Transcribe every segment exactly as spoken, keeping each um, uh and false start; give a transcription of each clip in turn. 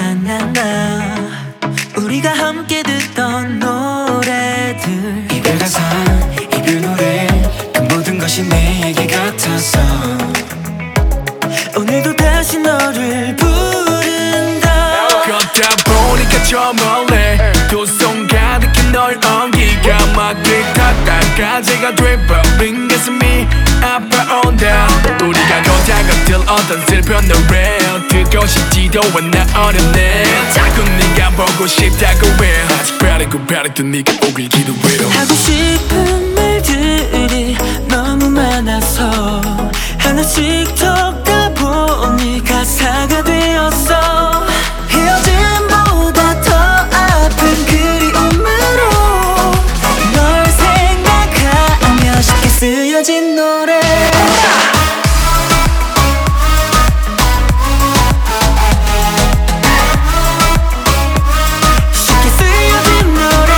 나나나 우리가 함께 듣던 노래들 이별 가사 이별 노래 그 모든 것이 내 얘기 같았어 오늘도 다시 너를 부른다 걷다 보니까 저 멀리 두 손 가득히 널 엉기가 막 들다가 제가 돼버린 가슴이 아파온다 우리가 걷다가 들 어떤 슬픈 노래 듣고 싶지도 않아 어렵네 자꾸 네가 보고 싶다고 해 아직 바라고 바랬던 네가 오길 기도해요 하고 싶은 말들이 너무 많아서 하나씩 적다 보니 가사가 되었어 헤어짐보다 더 아픈 그리움으로 널 생각하며 쉽게 쓰여진 노래 쉽게 쓰여진 노래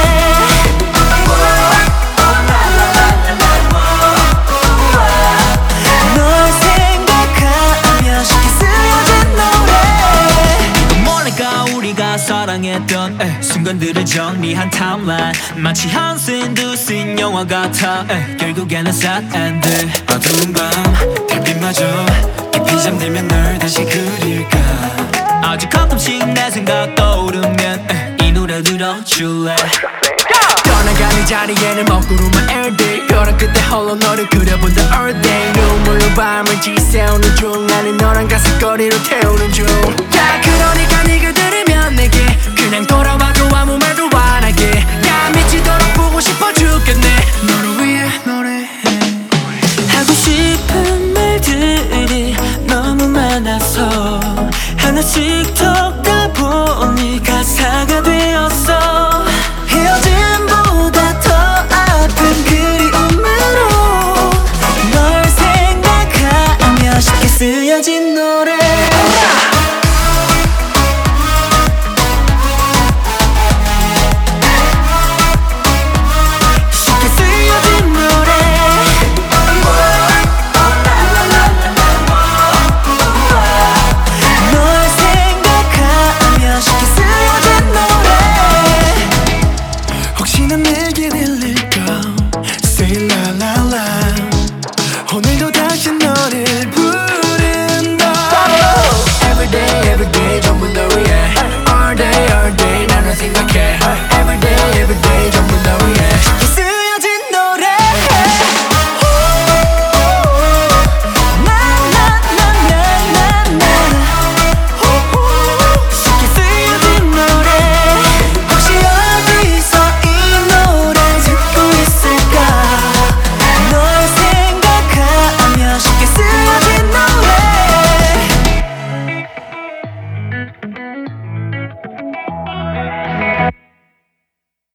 널 생각하며 쉽게 쓰여진 노래 몰래가 우리가 사랑했던 에, 순간들을 정리한 타임라인 마치 한 씬 두 씬 영화 같아 에, 결국에는 sad end 어두운 밤 달빛마저 깊이 잠들면 널 다시 그릴까 아주 가끔씩 내 생각 떠오르면 에, 이 노래 들어줄래 떠나가는 자리에는 먹구름만 everyday 벼랑 끝에 홀로 너를 그려본다 all day 눈물로 밤을 지새우는 중 나는 너랑 가슴거리로 태우는 중 다 그러니까 네 그대